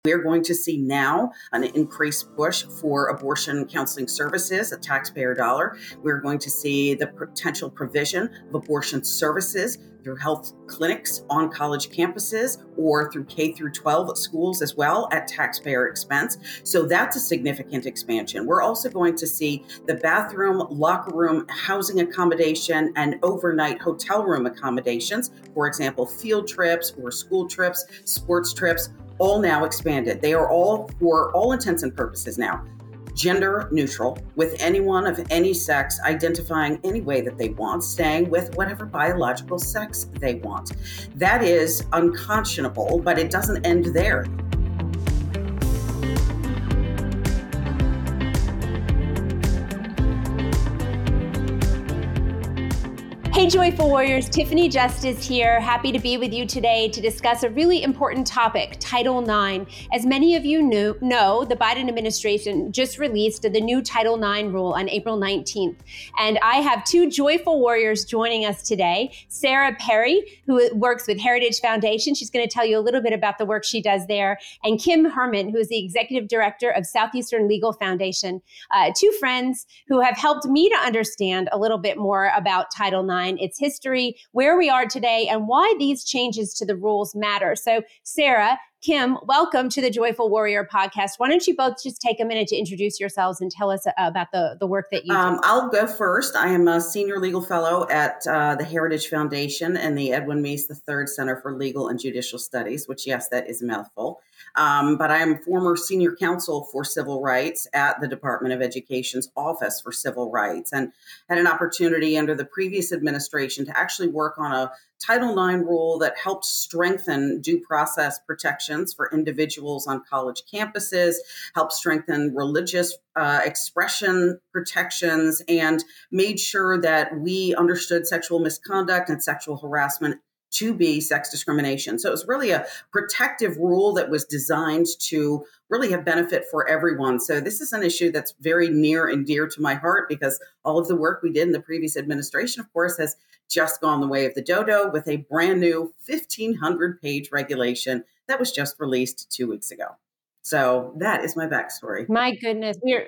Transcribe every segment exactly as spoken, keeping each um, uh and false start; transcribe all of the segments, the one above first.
We're going to see now an increased push for abortion counseling services, a taxpayer dollar. We're going to see the potential provision of abortion services through health clinics on college campuses or through K through twelve schools as well at taxpayer expense. So that's a significant expansion. We're also going to see the bathroom, locker room, housing accommodation, and overnight hotel room accommodations, for example, field trips or school trips, sports trips, all now expanded. They are all, for all intents and purposes now, gender neutral, with anyone of any sex identifying any way that they want, staying with whatever biological sex they want. That is unconscionable, but it doesn't end there. Hey, Joyful Warriors, Tiffany Justice here. Happy to be with you today to discuss a really important topic, Title nine. As many of you knew, know, the Biden administration just released the new Title nine rule on April nineteenth. And I have two Joyful Warriors joining us today. Sarah Perry, who works with Heritage Foundation. She's going to tell you a little bit about the work she does there. And Kim Herman, who is the Executive Director of Southeastern Legal Foundation. Uh, two friends who have helped me to understand a little bit more about Title nine, its history, where we are today, and why these changes to the rules matter. So, Sarah, Kim, welcome to the Joyful Warrior podcast. Why don't you both just take a minute to introduce yourselves and tell us uh, about the, the work that you do? Um, I'll go first. I am a senior legal fellow at uh, the Heritage Foundation and the Edwin Meese the third Center for Legal and Judicial Studies, which, yes, that is a mouthful. Um, but I am former senior counsel for civil rights at the Department of Education's Office for Civil Rights, and had an opportunity under the previous administration to actually work on a Title nine rule that helped strengthen due process protections for individuals on college campuses, helped strengthen religious uh, expression protections, and made sure that we understood sexual misconduct and sexual harassment to be sex discrimination. So it was really a protective rule that was designed to really have benefit for everyone. So this is an issue that's very near and dear to my heart because all of the work we did in the previous administration, of course, has just gone the way of the dodo with a brand new fifteen hundred page regulation that was just released two weeks ago. So that is my backstory. My goodness, we're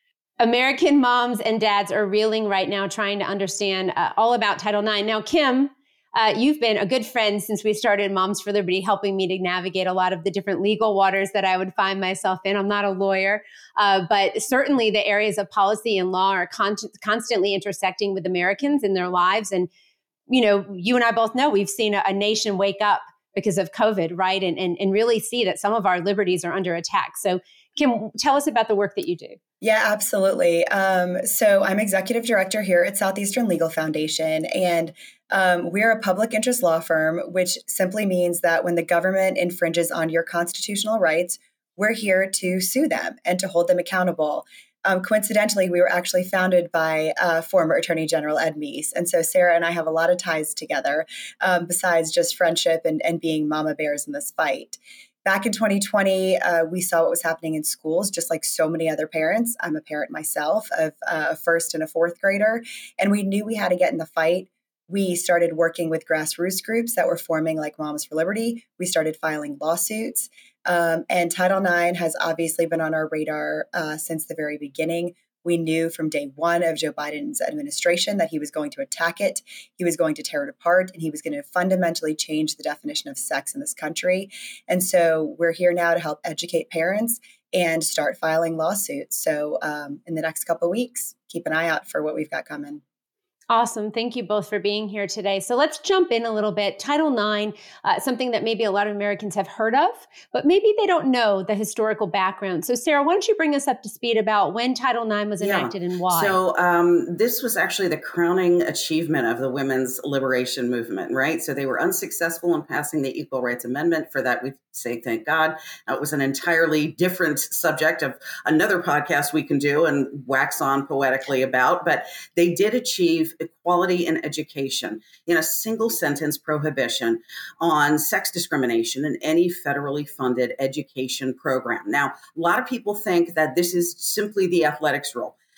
American moms and dads are reeling right now trying to understand uh, all about Title nine. Now, Kim, Uh, you've been a good friend since we started Moms for Liberty, helping me to navigate a lot of the different legal waters that I would find myself in. I'm not a lawyer, uh, but certainly the areas of policy and law are con- constantly intersecting with Americans in their lives. And, you know, you and I both know we've seen a, a nation wake up because of COVID, right? And, and, and really see that some of our liberties are under attack. So, Kim, tell us about the work that you do. Yeah, absolutely. Um, so I'm executive director here at Southeastern Legal Foundation, and um, we're a public interest law firm, which simply means that when the government infringes on your constitutional rights, we're here to sue them and to hold them accountable. Um, coincidentally, we were actually founded by uh, former Attorney General Ed Meese. And so Sarah and I have a lot of ties together, um, besides just friendship and, and being mama bears in this fight. Back in twenty twenty, uh, we saw what was happening in schools, just like so many other parents. I'm a parent myself of uh, a first and a fourth grader, and we knew we had to get in the fight. We started working with grassroots groups that were forming like Moms for Liberty. We started filing lawsuits, um, and Title nine has obviously been on our radar uh, since the very beginning. We knew from day one of Joe Biden's administration that he was going to attack it, he was going to tear it apart, and he was going to fundamentally change the definition of sex in this country. And so we're here now to help educate parents and start filing lawsuits. So um, in the next couple of weeks, keep an eye out for what we've got coming. Awesome. Thank you both for being here today. So let's jump in a little bit. Title nine, uh, something that maybe a lot of Americans have heard of, but maybe they don't know the historical background. So Sarah, why don't you bring us up to speed about when Title nine was enacted yeah. and why? So um, this was actually the crowning achievement of the women's liberation movement, right? So they were unsuccessful in passing the Equal Rights Amendment. For that, we say thank God. Now, it was an entirely different subject of another podcast we can do and wax on poetically about, but they did achieve equality in education in a single sentence prohibition on sex discrimination in any federally funded education program. Now, a lot of people think that this is simply the athletics rule.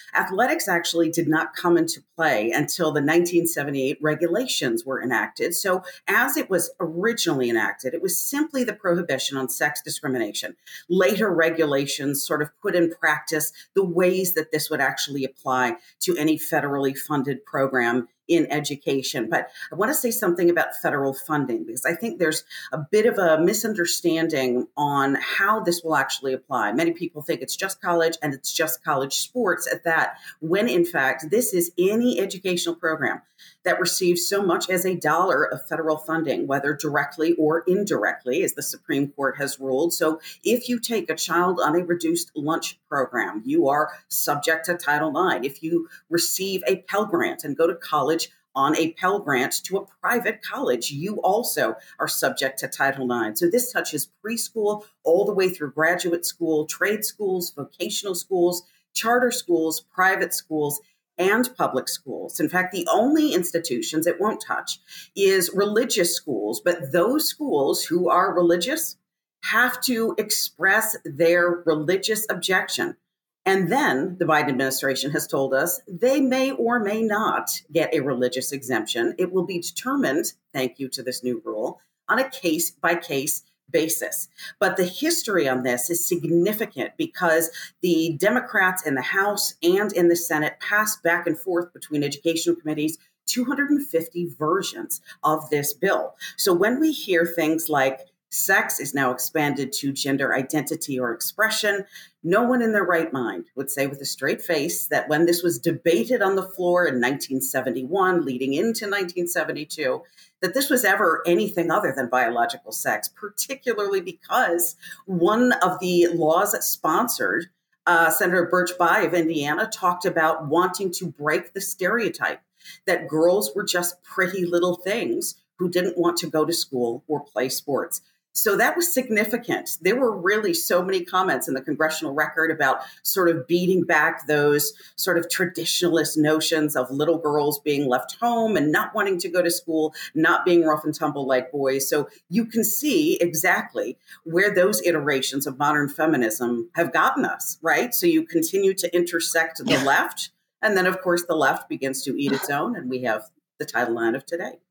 Athletics actually did not come into play until the nineteen seventy-eight regulations were enacted. So as it was originally enacted, it was simply the prohibition on sex discrimination. Later regulations sort of put in practice the ways that this would actually apply to any federally funded program in education. But I want to say something about federal funding, because I think there's a bit of a misunderstanding on how this will actually apply. Many people think it's just college and it's just college sports at that, when in fact, this is any educational program that receives so much as a dollar of federal funding, whether directly or indirectly, as the Supreme Court has ruled. So if you take a child on a reduced lunch program, you are subject to Title nine. If you receive a Pell Grant and go to college on a Pell Grant to a private college, you also are subject to Title nine. So this touches preschool all the way through graduate school, trade schools, vocational schools, charter schools, private schools, and public schools. In fact, the only institutions it won't touch is religious schools, but those schools who are religious have to express their religious objection. And then the Biden administration has told us they may or may not get a religious exemption. It will be determined, thank you to this new rule, on a case-by-case basis. But the history on this is significant because the Democrats in the House and in the Senate passed back and forth between educational committees two hundred fifty versions of this bill. So when we hear things like sex is now expanded to gender identity or expression, no one in their right mind would say with a straight face that when this was debated on the floor in nineteen seventy-one, leading into nineteen seventy-two, that this was ever anything other than biological sex, particularly because one of the laws that sponsored uh, Senator Birch Bayh of Indiana talked about wanting to break the stereotype that girls were just pretty little things who didn't want to go to school or play sports. So that was significant. There were really so many comments in the congressional record about sort of beating back those sort of traditionalist notions of little girls being left home and not wanting to go to school, not being rough and tumble like boys. So you can see exactly where those iterations of modern feminism have gotten us, right? So you continue to intersect the yeah. left. And then, of course, the left begins to eat its own. And we have the Title nine of today.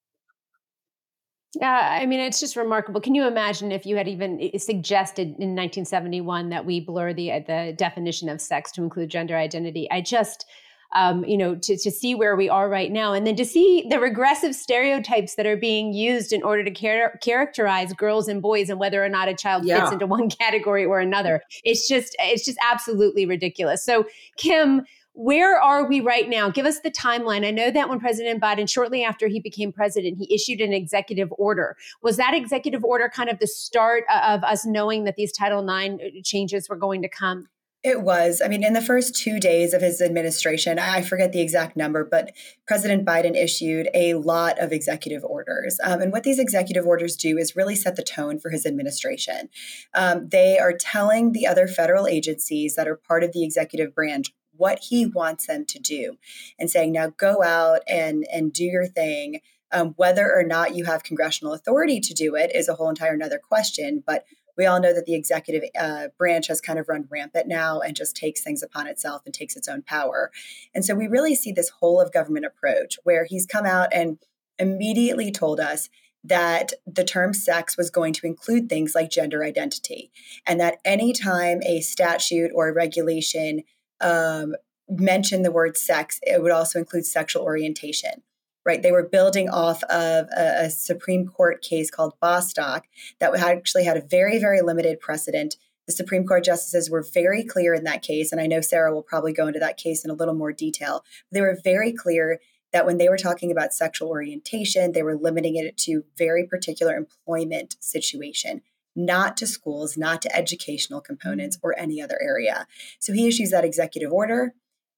Yeah, I mean, it's just remarkable. Can you imagine if you had even suggested in nineteen seventy-one that we blur the the definition of sex to include gender identity? I just, um, you know, to, to see where we are right now, and then to see the regressive stereotypes that are being used in order to char- characterize girls and boys and whether or not a child yeah. fits into one category or another. It's just, it's just absolutely ridiculous. So, Kim, where are we right now? Give us the timeline. I know that when President Biden, shortly after he became president, he issued an executive order. Was that executive order kind of the start of us knowing that these Title nine changes were going to come? It was. I mean, in the first two days of his administration, I forget the exact number, but President Biden issued a lot of executive orders. Um, and what these executive orders do is really set the tone for his administration. Um, they are telling the other federal agencies that are part of the executive branch what he wants them to do, and saying, now go out and, and do your thing. Um, whether or not you have congressional authority to do it is a whole entire another question. But we all know that the executive uh, branch has kind of run rampant now and just takes things upon itself and takes its own power. And so we really see this whole of government approach where he's come out and immediately told us that the term sex was going to include things like gender identity, and that anytime a statute or a regulation Um, mention the word sex, it would also include sexual orientation, right? They were building off of a, a Supreme Court case called Bostock that actually had a very, very limited precedent. The Supreme Court justices were very clear in that case, and I know Sarah will probably go into that case in a little more detail. They were very clear that when they were talking about sexual orientation, they were limiting it to very particular employment situation, not to schools, not to educational components or any other area. So he issues that executive order.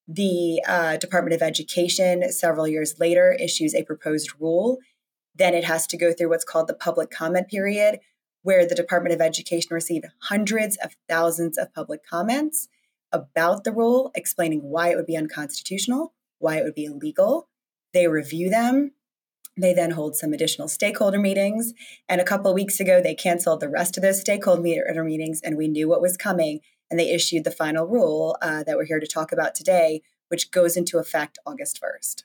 The uh, Department of Education, several years later, issues a proposed rule. Then it has to go through what's called the public comment period, where the Department of Education received hundreds of thousands of public comments about the rule, explaining why it would be unconstitutional, why it would be illegal. They review them. They then hold some additional stakeholder meetings. And a couple of weeks ago, they canceled the rest of those stakeholder meetings, and we knew what was coming. and they issued the final rule uh, that we're here to talk about today, which goes into effect August first.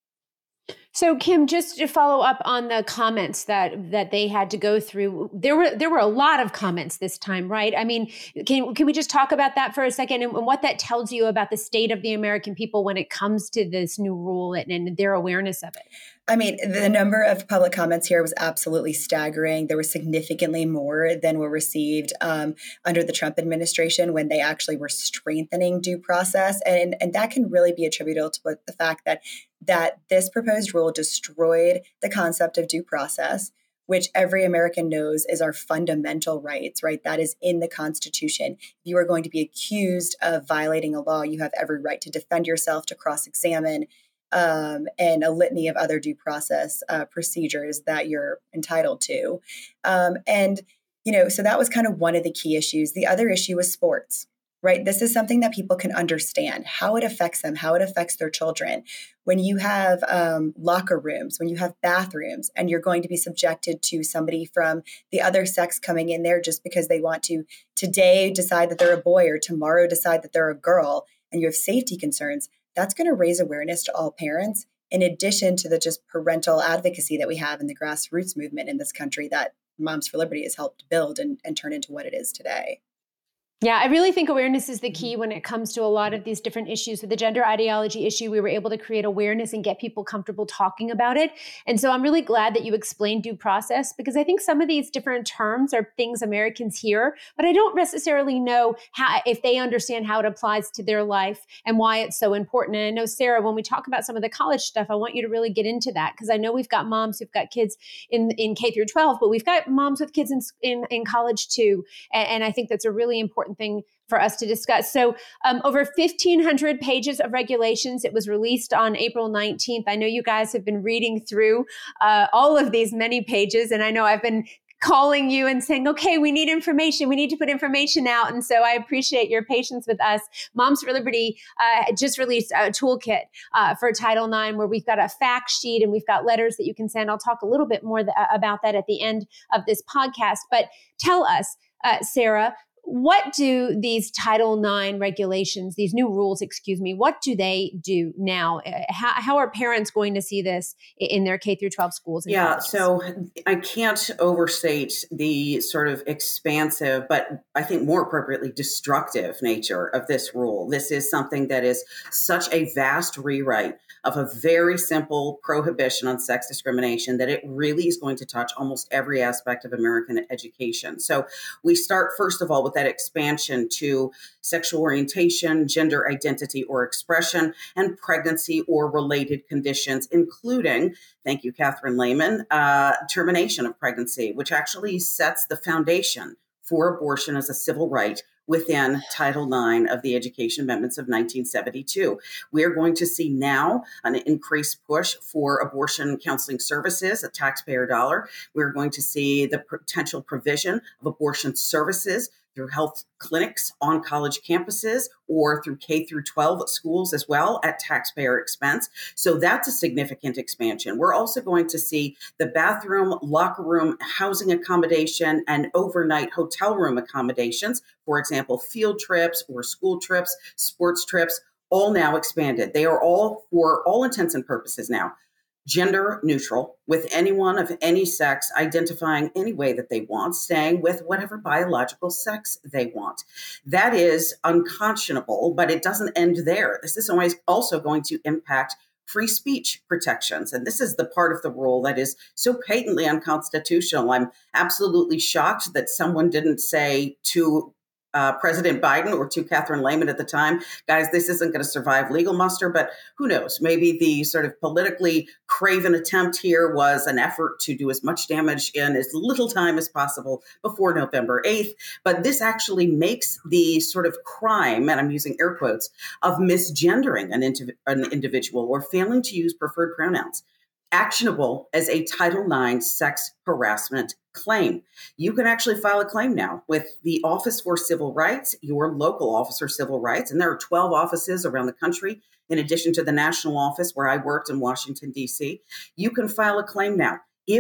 So, Kim, just to follow up on the comments that that they had to go through, there were there were a lot of comments this time, right? I mean, can can we just talk about that for a second and, and what that tells you about the state of the American people when it comes to this new rule and, and their awareness of it? I mean, the number of public comments here was absolutely staggering. There were significantly more than were received um, under the Trump administration when they actually were strengthening due process. And, and that can really be attributable to the fact that, that this proposed rule destroyed the concept of due process, which every American knows is our fundamental rights, right? That is in the Constitution. If you are going to be accused of violating a law, you have every right to defend yourself, to cross-examine, Um, and a litany of other due process uh, procedures that you're entitled to. Um, and, you know, so that was kind of one of the key issues. The other issue was sports, right? This is something that people can understand, how it affects them, how it affects their children. When you have um, locker rooms, when you have bathrooms, and you're going to be subjected to somebody from the other sex coming in there just because they want to today decide that they're a boy or tomorrow decide that they're a girl, and you have safety concerns, that's going to raise awareness to all parents, in addition to the just parental advocacy that we have in the grassroots movement in this country that Moms for Liberty has helped build and, and turn into what it is today. Yeah, I really think awareness is the key when it comes to a lot of these different issues. With the gender ideology issue, we were able to create awareness and get people comfortable talking about it. And so I'm really glad that you explained due process, because I think some of these different terms are things Americans hear, but I don't necessarily know how, if they understand how it applies to their life and why it's so important. And I know, Sarah, when we talk about some of the college stuff, I want you to really get into that, because I know we've got moms who've got kids in, in K through twelve, but we've got moms with kids in, in, in college too. And, and I think that's a really important thing for us to discuss. So um, over fifteen hundred pages of regulations. It was released on April nineteenth. I know you guys have been reading through uh, all of these many pages, and I know I've been calling you and saying, okay, we need information. We need to put information out. And so I appreciate your patience with us. Moms for Liberty uh, just released a toolkit uh, for Title nine, where we've got a fact sheet and we've got letters that you can send. I'll talk a little bit more th- about that at the end of this podcast. But tell us, uh, Sarah, what do these Title nine regulations, these new rules, excuse me, what do they do now? How, how are parents going to see this in their K through twelve schools? And yeah, colleges? So I can't overstate the sort of expansive, but I think more appropriately destructive nature of this rule. This is something that is such a vast rewrite of a very simple prohibition on sex discrimination that it really is going to touch almost every aspect of American education. So we start, first of all, with that expansion to sexual orientation, gender identity or expression, and pregnancy or related conditions, including, thank you, Catherine Lehman, uh, termination of pregnancy, which actually sets the foundation for abortion as a civil right within Title nine of the Education Amendments of nineteen seventy-two. We're going to see now an increased push for abortion counseling services, a taxpayer dollar. We're going to see the potential provision of abortion services through health clinics on college campuses or through K through twelve schools as well at taxpayer expense. So that's a significant expansion. We're also going to see the bathroom, locker room, housing accommodation, and overnight hotel room accommodations, for example, field trips or school trips, sports trips, all now expanded. They are all, for all intents and purposes now, gender neutral, with anyone of any sex identifying any way that they want, staying with whatever biological sex they want. That is unconscionable, but it doesn't end there. This is always also going to impact free speech protections. And this is the part of the rule that is so patently unconstitutional. I'm absolutely shocked that someone didn't say to Uh, President Biden or to Catherine Lehman at the time, guys, this isn't going to survive legal muster, but who knows? Maybe the sort of politically craven attempt here was an effort to do as much damage in as little time as possible before November eighth. But this actually makes the sort of crime, and I'm using air quotes, of misgendering an, indiv- an individual or failing to use preferred pronouns actionable as a Title nine sex harassment claim. You can actually file a claim now with the Office for Civil Rights, your local Office for Civil Rights, and there are twelve offices around the country, in addition to the national office where I worked in Washington, D C. You can file a claim now if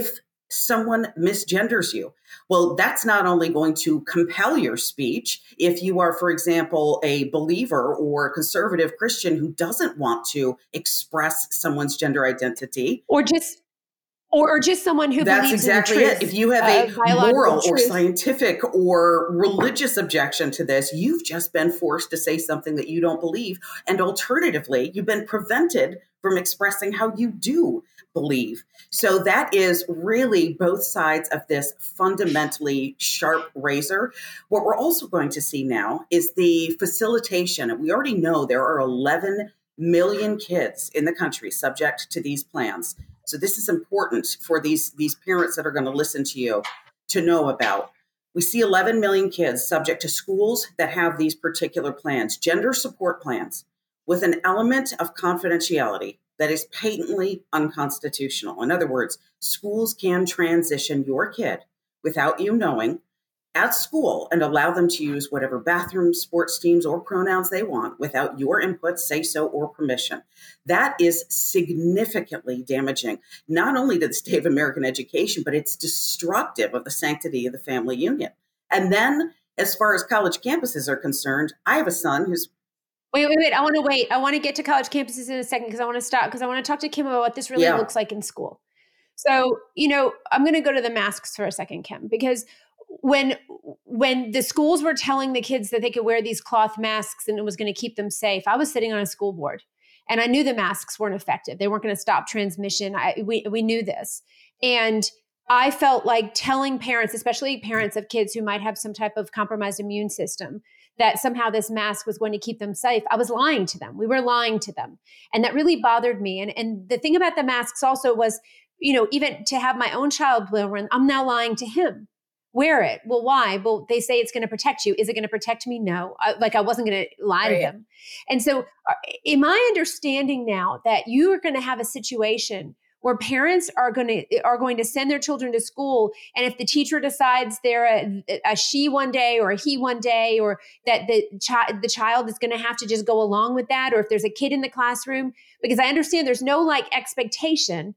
someone misgenders you. Well, that's not only going to compel your speech if you are, for example, a believer or a conservative Christian who doesn't want to express someone's gender identity. Or just Or, or just someone who That's believes exactly in the truth, it. If you have uh, a moral or truth. scientific or religious objection to this, you've just been forced to say something that you don't believe. And alternatively, you've been prevented from expressing how you do believe. So that is really both sides of this fundamentally sharp razor. What we're also going to see now is the facilitation. We already know there are eleven million kids in the country subject to these plans. So this is important for these, these parents that are going to listen to you to know about. We see eleven million kids subject to schools that have these particular plans, gender support plans, with an element of confidentiality that is patently unconstitutional. In other words, schools can transition your kid without you knowing at school and allow them to use whatever bathroom, sports teams, or pronouns they want without your input, say so, or permission. That is significantly damaging, not only to the state of American education, but it's destructive of the sanctity of the family union. And then, as far as college campuses are concerned, I have a son who's Wait, wait, wait. I want to wait. I want to get to college campuses in a second because I want to stop because I want to talk to Kim about what this really Yeah. looks like in school. So, you know, I'm going to go to the masks for a second, Kim, because when when the schools were telling the kids that they could wear these cloth masks and it was going to keep them safe, I was sitting on a school board and I knew the masks weren't effective. They weren't going to stop transmission. I, we we knew this. And I felt like telling parents, especially parents of kids who might have some type of compromised immune system, that somehow this mask was going to keep them safe. I was lying to them. We were lying to them. And that really bothered me. And, and the thing about the masks also was, you know, even to have my own child wear, I'm now lying to him. Wear it. Well, why? Well, they say it's going to protect you. Is it going to protect me? No. I, like I wasn't going to lie Right. to them. And so uh, am I understanding now that you are going to have a situation where parents are going to are going to send their children to school, and if the teacher decides they're a, a she one day or a he one day, or that the child the child is going to have to just go along with that, or if there's a kid in the classroom, because I understand there's no like expectation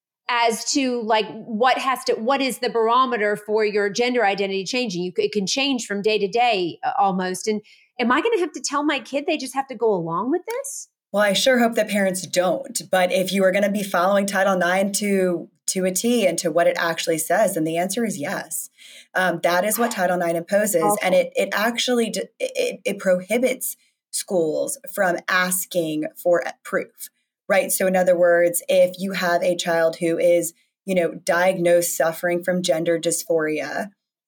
as to like what has to what is the barometer for your gender identity changing. You, it can change from day to day uh, almost. And am I going to have to tell my kid they just have to go along with this? Well, I sure hope that parents don't. But if you are going to be following Title nine to to a T and to what it actually says, then the answer is yes. Um, that is what Title nine imposes, Awful. and it it actually it, it prohibits schools from asking for proof, right? So, in other words, if you have a child who is, you know, diagnosed suffering from gender dysphoria,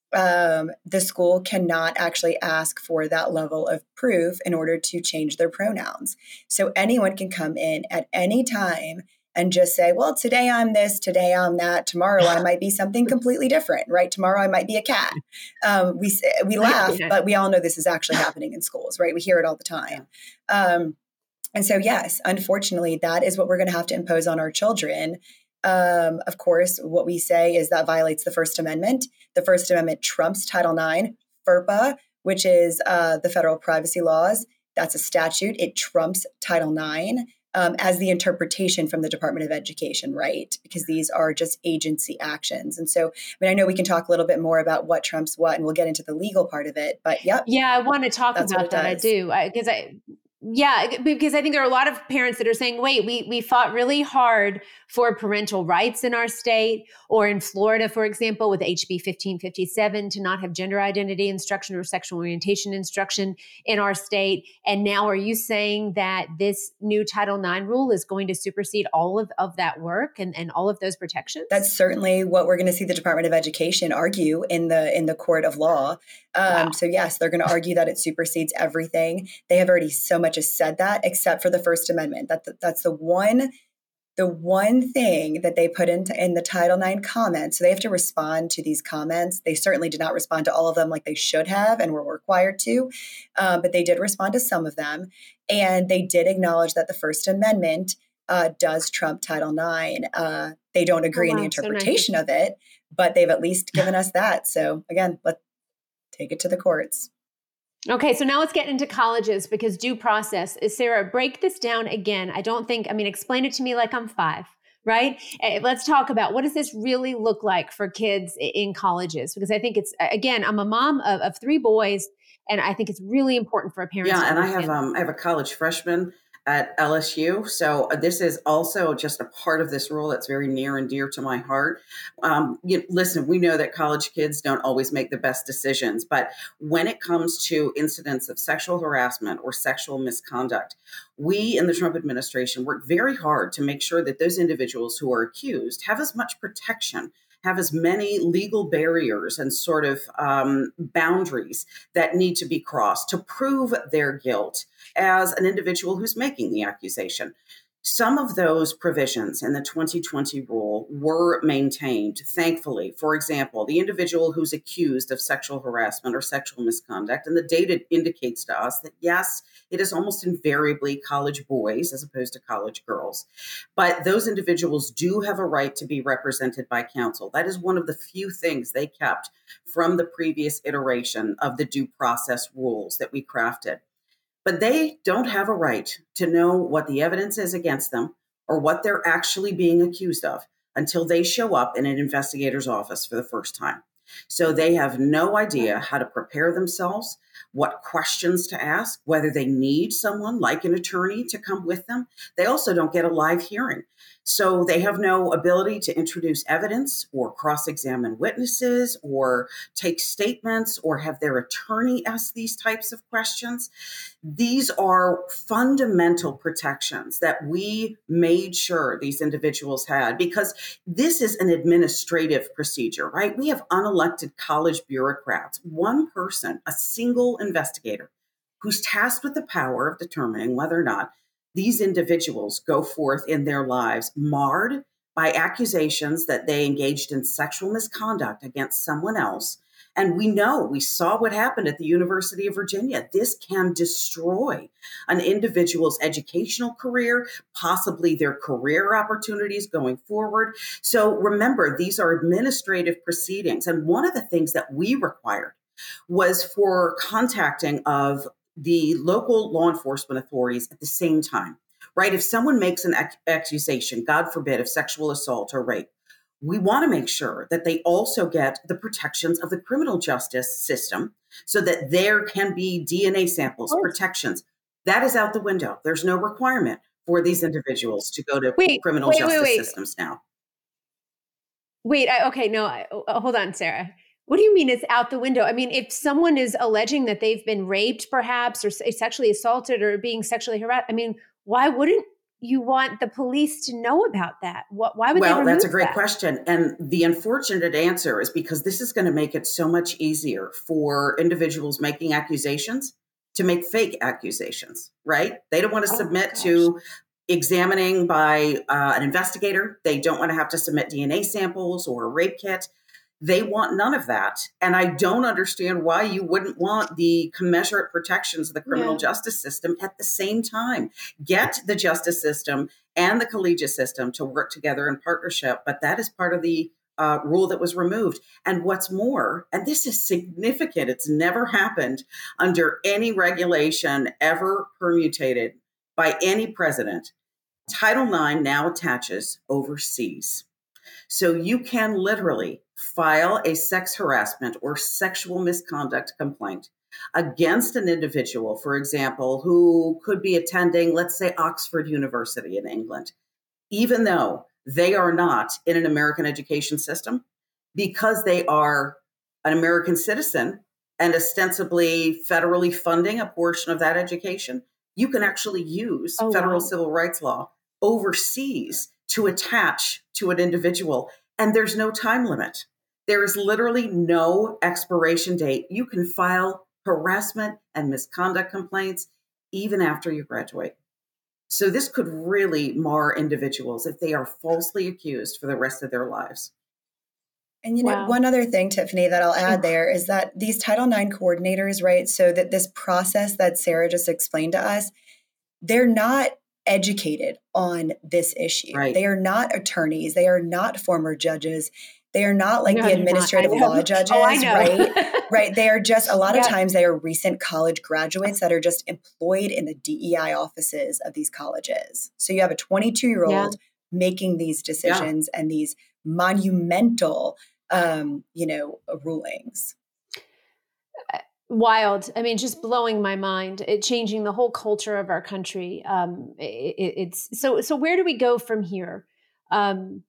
Um, the school cannot actually ask for that level of proof in order to change their pronouns. So anyone can come in at any time and just say, well, today I'm this, today I'm that, tomorrow I might be something completely different, right? Tomorrow I might be a cat. Um, we we laugh, but we all know this is actually happening in schools, right? We hear it all the time. Um, and so, yes, unfortunately, that is what we're going to have to impose on our children. Um, of course, what we say is that violates the First Amendment. The First Amendment trumps Title nine, FERPA, which is uh, the federal privacy laws. That's a statute. It trumps Title nine um, as the interpretation from the Department of Education, right? Because these are just agency actions. And so, I mean, I know we can talk a little bit more about what trumps what, and we'll get into the legal part of it. But yep. Yeah, I want to talk about that. I does. do. Because I, I Yeah, because I think there are a lot of parents that are saying, wait, we we fought really hard for parental rights in our state, or in Florida, for example, with H B fifteen fifty-seven to not have gender identity instruction or sexual orientation instruction in our state. And now are you saying that this new Title nine rule is going to supersede all of, of that work and, and all of those protections? That's certainly what we're going to see the Department of Education argue in the in the court of law. Um, Wow. So yes, they're going to argue that it supersedes everything. They have already so much as said that, except for the First Amendment. That that's the one, the one thing that they put into in the Title nine comments. So they have to respond to these comments. They certainly did not respond to all of them like they should have and were required to, um, but they did respond to some of them, and they did acknowledge that the First Amendment uh, does trump Title nine. Uh, they don't agree Oh, in the wow. So nice. interpretation of it, but they've at least given us that. So again, let's take it to the courts. Okay, so now let's get into colleges, because due process is, Sarah, break this down again. I don't think, I mean, explain it to me like I'm five. right? Uh, Let's talk about what does this really look like for kids in colleges? Because I think it's, again, I'm a mom of, of three boys, and I think it's really important for a parent. Yeah, to and I have understand. um I have a college freshman at L S U, so uh, this is also just a part of this rule that's very near and dear to my heart. Um, you, listen, we know that college kids don't always make the best decisions, but when it comes to incidents of sexual harassment or sexual misconduct, we in the Trump administration work very hard to make sure that those individuals who are accused have as much protection, have as many legal barriers and sort of um, boundaries that need to be crossed to prove their guilt as an individual who's making the accusation. Some of those provisions in the twenty twenty rule were maintained, thankfully. For example, the individual who's accused of sexual harassment or sexual misconduct, and the data indicates to us that, yes, it is almost invariably college boys as opposed to college girls. But those individuals do have a right to be represented by counsel. That is one of the few things they kept from the previous iteration of the due process rules that we crafted. But they don't have a right to know what the evidence is against them or what they're actually being accused of until they show up in an investigator's office for the first time. So they have no idea how to prepare themselves, what questions to ask, whether they need someone like an attorney to come with them. They also don't get a live hearing. So they have no ability to introduce evidence or cross-examine witnesses or take statements or have their attorney ask these types of questions. These are fundamental protections that we made sure these individuals had because this is an administrative procedure, right? We have unelected college bureaucrats, one person, a single investigator who's tasked with the power of determining whether or not these individuals go forth in their lives marred by accusations that they engaged in sexual misconduct against someone else. And we know, we saw what happened at the University of Virginia. This can destroy an individual's educational career, possibly their career opportunities going forward. So remember, these are administrative proceedings. And one of the things that we required was for contacting of the local law enforcement authorities at the same time, right? If someone makes an ac- accusation, God forbid, of sexual assault or rape, we want to make sure that they also get the protections of the criminal justice system so that there can be D N A samples, protections. That is out the window. There's no requirement for these individuals to go to wait, criminal wait, justice wait, wait. systems now. Wait, I, okay, no, I, oh, hold on, Sarah. What do you mean it's out the window? I mean, if someone is alleging that they've been raped, perhaps, or sexually assaulted or being sexually harassed, I mean, why wouldn't you want the police to know about that? What, why would well, they remove that's a great that? question. And the unfortunate answer is because this is going to make it so much easier for individuals making accusations to make fake accusations, right? They don't want to Oh, submit gosh. to examining by uh, an investigator. They don't want to have to submit D N A samples or a rape kit. They want none of that. And I don't understand why you wouldn't want the commensurate protections of the criminal Yeah. justice system at the same time. Get the justice system and the collegiate system to work together in partnership. But that is part of the uh, rule that was removed. And what's more, and this is significant, it's never happened under any regulation ever permutated by any president. Title nine now attaches overseas. So you can literally file a sex harassment or sexual misconduct complaint against an individual, for example, who could be attending, let's say, Oxford University in England, even though they are not in an American education system, because they are an American citizen and ostensibly federally funding a portion of that education. You can actually use Oh, federal wow. civil rights law overseas to attach to an individual. And there's no time limit. There is literally no expiration date. You can file harassment and misconduct complaints even after you graduate. So this could really mar individuals if they are falsely accused for the rest of their lives. And, you know, Wow. one other thing, Tiffany, that I'll add there is that these Title nine coordinators, right, so that this process that Sarah just explained to us, they're not educated on this issue. Right. They are not attorneys. They are not former judges. They are not like No, the they're not. administrative I know. law judges, Oh, I know. right? Right. They are just, a lot of Yeah. times they are recent college graduates that are just employed in the D E I offices of these colleges. So you have a twenty-two-year-old making these decisions yeah. and these monumental, um, you know, rulings. Wild. I mean, just blowing my mind. It changing the whole culture of our country. Um, it, it's so. So where do we go from here? Um,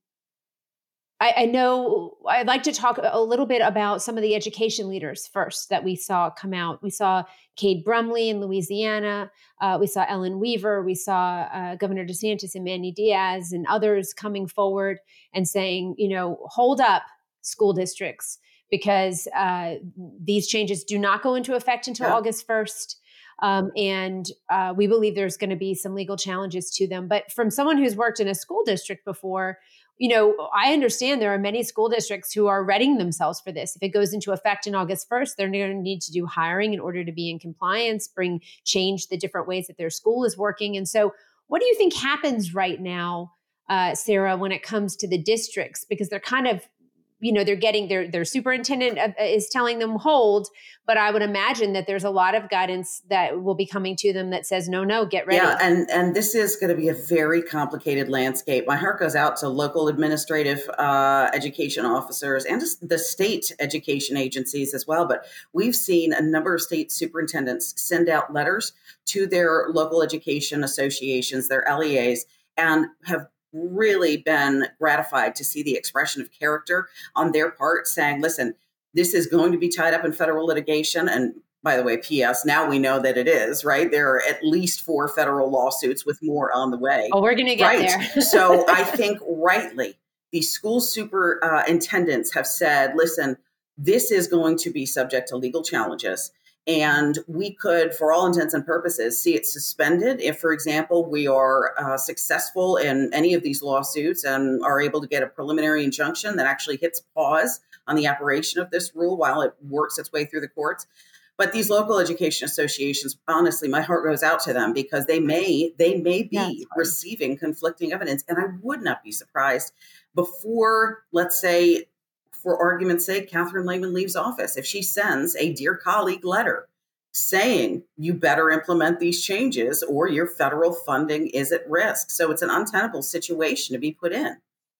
I, I know I'd like to talk a little bit about some of the education leaders first that we saw come out. We saw Cade Brumley in Louisiana. Uh, we saw Ellen Weaver. We saw uh, Governor DeSantis and Manny Diaz and others coming forward and saying, you know, hold up, school districts, because uh, these changes do not go into effect until yeah. August first. Um, and uh, we believe there's going to be some legal challenges to them. But from someone who's worked in a school district before, you know, I understand there are many school districts who are readying themselves for this. If it goes into effect on August first, they're going to need to do hiring in order to be in compliance, bring change the different ways that their school is working. And so what do you think happens right now, uh, Sarah, when it comes to the districts? Because they're kind of, you know, they're getting their their superintendent is telling them hold, but I would imagine that there's a lot of guidance that will be coming to them that says, no, no, get ready. Yeah, and, and this is going to be a very complicated landscape. My heart goes out to local administrative uh, education officers and the state education agencies as well. But we've seen a number of state superintendents send out letters to their local education associations, their L E As, and have really been gratified to see the expression of character on their part saying, listen, this is going to be tied up in federal litigation. And by the way, P S, now we know that it is, right? There are at least four federal lawsuits with more on the way. Oh, we're going to get right. there. So I think rightly, the school superintendents have said, listen, this is going to be subject to legal challenges. And we could, for all intents and purposes, see it suspended if, for example, we are uh, successful in any of these lawsuits and are able to get a preliminary injunction that actually hits pause on the operation of this rule while it works its way through the courts. But these local education associations, honestly, my heart goes out to them because they may they may be yeah, receiving conflicting evidence. And I would not be surprised before, let's say, for argument's sake, Catherine Lehman leaves office, if she sends a dear colleague letter saying you better implement these changes or your federal funding is at risk. So it's an untenable situation to be put in.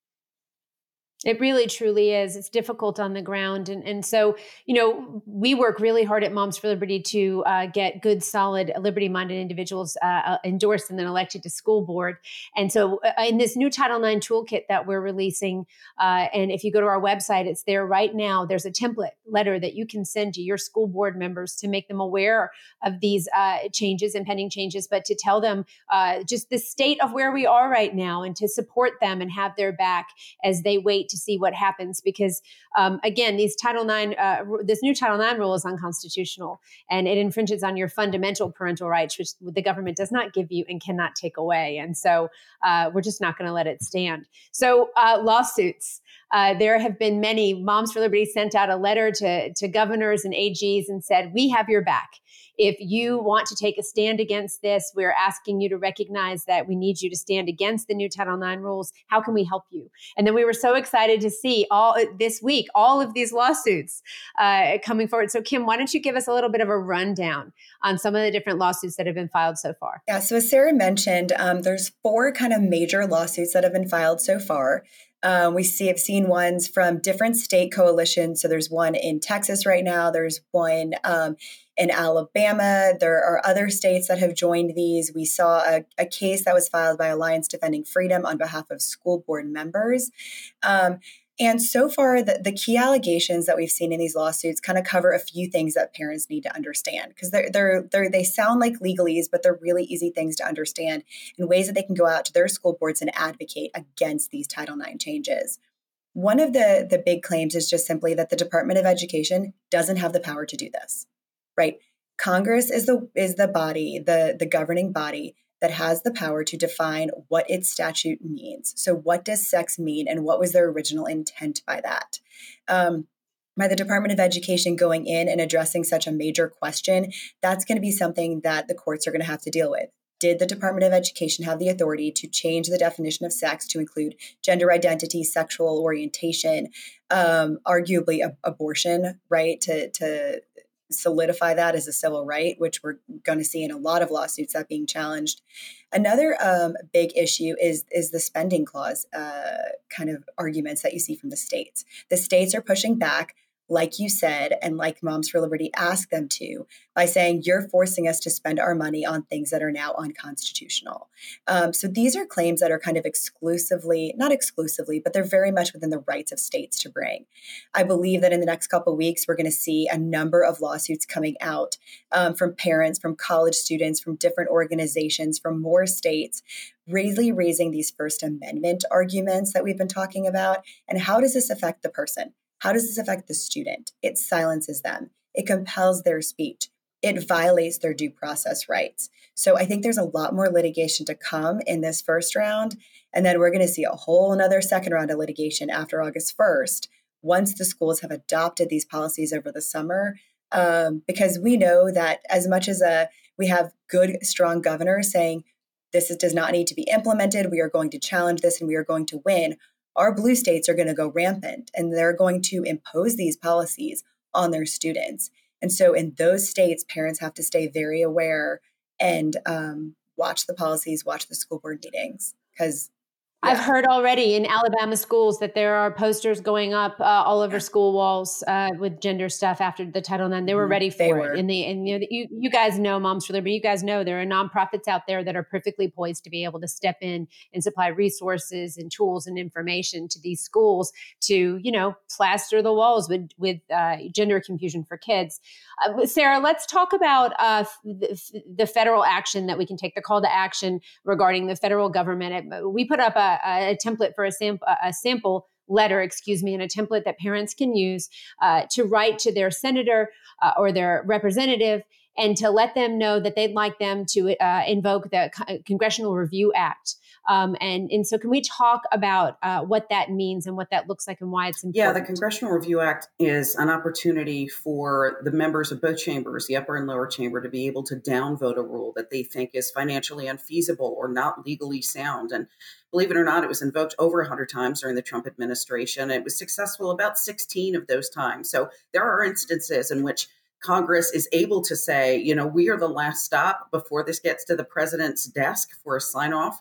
It really, truly is. It's difficult on the ground. And, and so, you know, we work really hard at Moms for Liberty to uh, get good, solid, liberty-minded individuals uh, endorsed and then elected to school board. And so uh, in this new Title nine toolkit that we're releasing, uh, and if you go to our website, it's there right now. There's a template letter that you can send to your school board members to make them aware of these uh, changes and pending changes, but to tell them uh, just the state of where we are right now and to support them and have their back as they wait to see what happens, because um, again, these Title nine, uh, this new Title nine rule is unconstitutional, and it infringes on your fundamental parental rights, which the government does not give you and cannot take away. And so uh, we're just not going to let it stand. So uh, lawsuits. Uh, there have been many. Moms for Liberty sent out a letter to, to governors and A Gs and said, we have your back. If you want to take a stand against this, we're asking you to recognize that we need you to stand against the new Title nine rules. How can we help you? And then we were so excited to see all this week, all of these lawsuits uh, coming forward. So Kim, why don't you give us a little bit of a rundown on some of the different lawsuits that have been filed so far? Yeah, so as Sarah mentioned, um, there's four kind of major lawsuits that have been filed so far. Um, we see have seen ones from different state coalitions. So there's one in Texas right now. There's one um, in Alabama. There are other states that have joined these. We saw a, a case that was filed by Alliance Defending Freedom on behalf of school board members. Um, and so far, the, the key allegations that we've seen in these lawsuits kind of cover a few things that parents need to understand, because they're, they're, they're, they sound like legalese, but they're really easy things to understand in ways that they can go out to their school boards and advocate against these Title nine changes. One of the, the big claims is just simply that the Department of Education doesn't have the power to do this, right? Congress is the is the body, the, the governing body that has the power to define what its statute means. So what does sex mean and what was their original intent by that? Um, by the Department of Education going in and addressing such a major question, that's going to be something that the courts are going to have to deal with. Did the Department of Education have the authority to change the definition of sex to include gender identity, sexual orientation, um, arguably a- abortion, right? To, to solidify that as a civil right, which we're going to see in a lot of lawsuits that being challenged. Another um, big issue is is the spending clause uh, kind of arguments that you see from the states. The states are pushing back, like you said, and like Moms for Liberty asked them to, by saying you're forcing us to spend our money on things that are now unconstitutional. Um, so these are claims that are kind of exclusively, not exclusively, but they're very much within the rights of states to bring. I believe that in the next couple of weeks, we're going to see a number of lawsuits coming out um, from parents, from college students, from different organizations, from more states, really raising these First Amendment arguments that we've been talking about. And how does this affect the person? How does this affect the student? It silences them. It compels their speech. It violates their due process rights. So I think there's a lot more litigation to come in this first round. And then we're going to see a whole another second round of litigation after August first, once the schools have adopted these policies over the summer. Um, because we know that as much as a, we have good, strong governors saying this is, does not need to be implemented, we are going to challenge this and we are going to win, our blue states are going to go rampant and they're going to impose these policies on their students. And so in those states, parents have to stay very aware and um, watch the policies, watch the school board meetings, because yeah. I've heard already in Alabama schools that there are posters going up uh, all over school walls uh, with gender stuff after the Title nine. They were ready for they it. Were. And, they, and you, know, you, you guys know Moms for Liberty. You guys know there are nonprofits out there that are perfectly poised to be able to step in and supply resources and tools and information to these schools to, you know, plaster the walls with, with uh, gender confusion for kids. Uh, Sarah, let's talk about uh, the, the federal action that we can take, the call to action regarding the federal government. We put up a, a template for a, sam- a sample letter, excuse me, and a template that parents can use uh, to write to their senator uh, or their representative and to let them know that they'd like them to uh, invoke the Co- Congressional Review Act. Um, and, and so can we talk about uh, what that means and what that looks like and why it's important? Yeah, the Congressional Review Act is an opportunity for the members of both chambers, the upper and lower chamber, to be able to downvote a rule that they think is financially unfeasible or not legally sound. And believe it or not, it was invoked over one hundred times during the Trump administration. It was successful about sixteen of those times. So there are instances in which Congress is able to say, you know, we are the last stop before this gets to the president's desk for a sign off.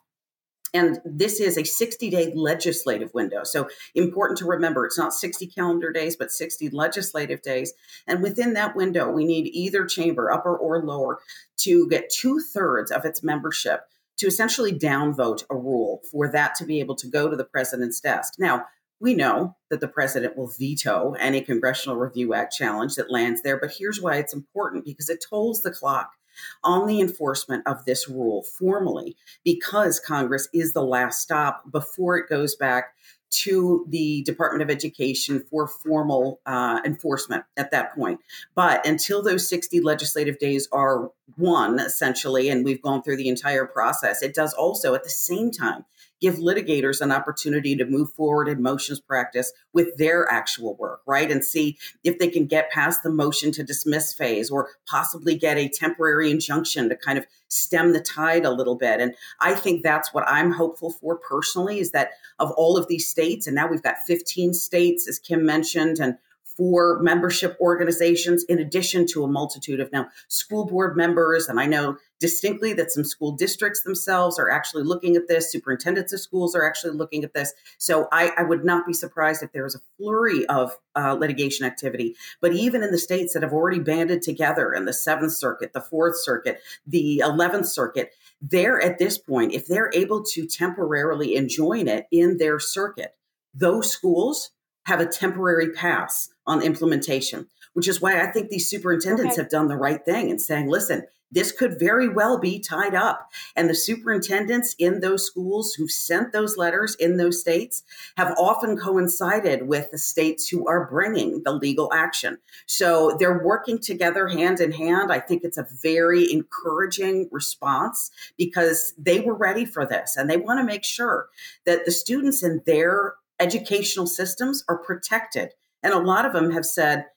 And this is a sixty-day legislative window. So important to remember, it's not sixty calendar days, but sixty legislative days. And within that window, we need either chamber, upper or lower, to get two thirds of its membership to essentially downvote a rule for that to be able to go to the president's desk. Now, we know that the president will veto any Congressional Review Act challenge that lands there. But here's why it's important, because it tolls the clock on the enforcement of this rule formally, because Congress is the last stop before it goes back to the Department of Education for formal uh, enforcement at that point. But until those sixty legislative days are won, essentially, and we've gone through the entire process, it does also at the same time give litigators an opportunity to move forward in motions practice with their actual work, right? And see if they can get past the motion to dismiss phase or possibly get a temporary injunction to kind of stem the tide a little bit. And I think that's what I'm hopeful for personally, is that of all of these states, and now we've got fifteen states, as Kim mentioned, and four membership organizations, in addition to a multitude of now school board members. And I know distinctly that some school districts themselves are actually looking at this. Superintendents of schools are actually looking at this. So I, I would not be surprised if there was a flurry of uh, litigation activity. But even in the states that have already banded together, in the Seventh Circuit, the Fourth Circuit, the Eleventh Circuit, they're at this point, if they're able to temporarily enjoin it in their circuit, those schools have a temporary pass on implementation, which is why I think these superintendents okay. have done the right thing in saying, listen, this could very well be tied up. And the superintendents in those schools who've sent those letters in those states have often coincided with the states who are bringing the legal action. So they're working together hand in hand. I think it's a very encouraging response, because they were ready for this and they want to make sure that the students in their educational systems are protected. And a lot of them have said,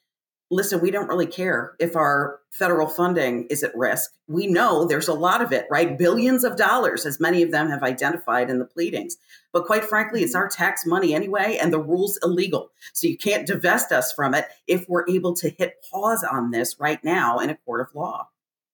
listen, we don't really care if our federal funding is at risk. We know there's a lot of it, right? Billions of dollars, as many of them have identified in the pleadings. But quite frankly, it's our tax money anyway, and the rule's illegal. So you can't divest us from it if we're able to hit pause on this right now in a court of law.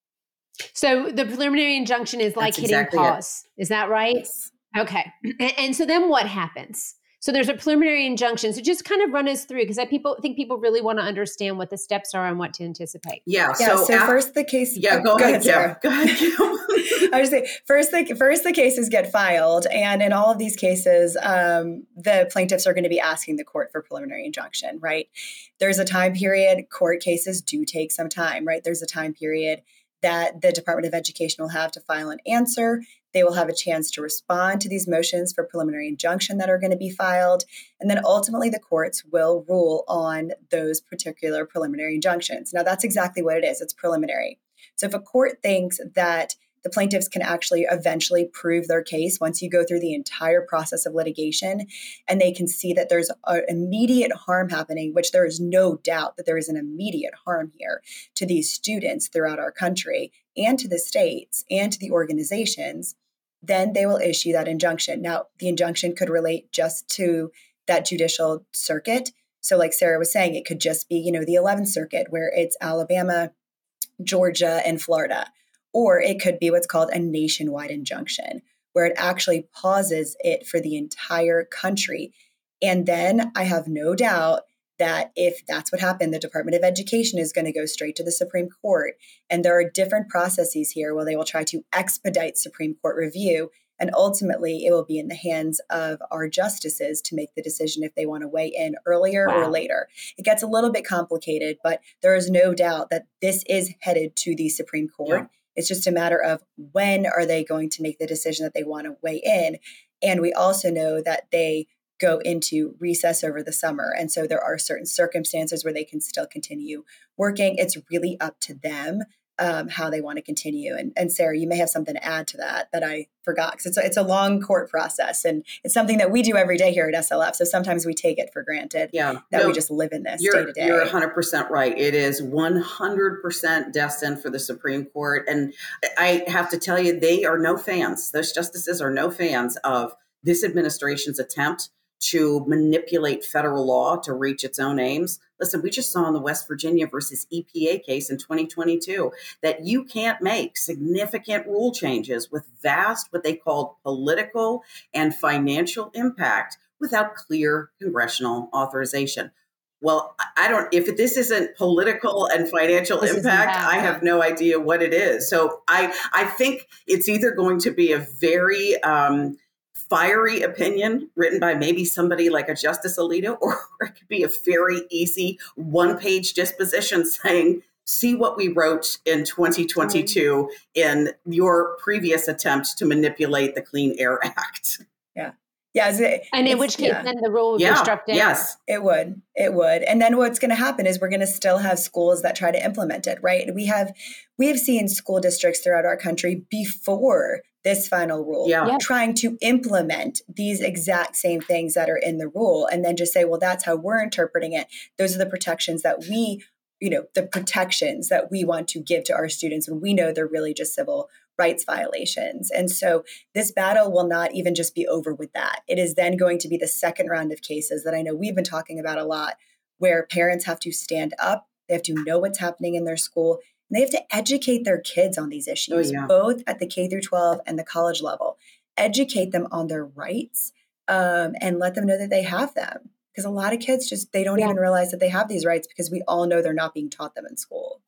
So the preliminary injunction is like That's hitting exactly pause. Is that right? Yes. Okay. And, and so then what happens? So there's a preliminary injunction. So just kind of run us through, because I people think people really want to understand what the steps are and what to anticipate. Yeah. Yeah. So, So, af- first the case. yeah, oh, go, go ahead, Sarah. Kim. Go ahead, Kim. I was saying, first the first the cases get filed, and in all of these cases, um, the plaintiffs are going to be asking the court for preliminary injunction. Right? There's a time period. Court cases do take some time. Right? There's a time period that the Department of Education will have to file an answer. They will have a chance to respond to these motions for preliminary injunction that are going to be filed. And then ultimately the courts will rule on those particular preliminary injunctions. Now, that's exactly what it is. It's preliminary. So if a court thinks that the plaintiffs can actually eventually prove their case once you go through the entire process of litigation, and they can see that there's an immediate harm happening, which there is no doubt that there is an immediate harm here to these students throughout our country and to the states and to the organizations, then they will issue that injunction. Now, the injunction could relate just to that judicial circuit. So like Sarah was saying, it could just be, you know, the eleventh Circuit, where it's Alabama, Georgia, and Florida. Or it could be what's called a nationwide injunction, where it actually pauses it for the entire country. And then I have no doubt that if that's what happened, the Department of Education is going to go straight to the Supreme Court. And there are different processes here where they will try to expedite Supreme Court review. And ultimately, it will be in the hands of our justices to make the decision if they want to weigh in earlier Wow. or later. It gets a little bit complicated, but there is no doubt that this is headed to the Supreme Court. Yeah. It's just a matter of when are they going to make the decision that they want to weigh in. And we also know that they go into recess over the summer. And so there are certain circumstances where they can still continue working. It's really up to them um, how they want to continue. And, and Sarah, you may have something to add to that that I forgot, because it's a, it's a long court process, and it's something that we do every day here at S L F. So sometimes we take it for granted yeah. that no, we just live in this you're, day to day. You're one hundred percent right. It is one hundred percent destined for the Supreme Court. And I have to tell you, they are no fans. Those justices are no fans of this administration's attempt to manipulate federal law to reach its own aims. Listen, we just saw in the West Virginia versus E P A case in twenty twenty-two that you can't make significant rule changes with vast, what they called political and financial impact without clear congressional authorization. Well, I don't, if this isn't political and financial This impact, I have no idea what it is. So I, I think it's either going to be a very, um, fiery opinion written by maybe somebody like a Justice Alito, or it could be a very easy one-page disposition saying, see what we wrote in twenty twenty-two mm-hmm. in your previous attempt to manipulate the Clean Air Act. Yeah. Yeah. It, and in which case yeah. then the rule would yeah. be struck down. Yes. It would. It would. And then what's going to happen is we're going to still have schools that try to implement it, right? We have we have seen school districts throughout our country before this final rule yeah. Yeah. trying to implement these exact same things that are in the rule, and then just say, well, that's how we're interpreting it. Those are the protections that we, you know, the protections that we want to give to our students when we know they're really just civil rights violations. And so this battle will not even just be over with that. It is then going to be the second round of cases that I know we've been talking about a lot, where parents have to stand up, they have to know what's happening in their school, and they have to educate their kids on these issues, oh, yeah. both at the K through twelve and the college level. Educate them on their rights um, and let them know that they have them. Because a lot of kids just, they don't yeah. even realize that they have these rights, because we all know they're not being taught them in school.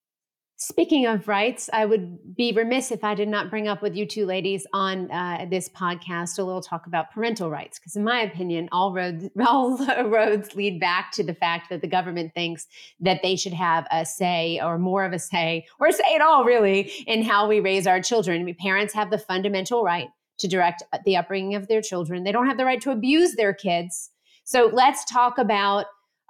Speaking of rights, I would be remiss if I did not bring up with you two ladies on uh, this podcast a little talk about parental rights. Because in my opinion, all roads, all roads lead back to the fact that the government thinks that they should have a say, or more of a say, or a say at all really, in how we raise our children. I mean, parents have the fundamental right to direct the upbringing of their children. They don't have the right to abuse their kids. So let's talk about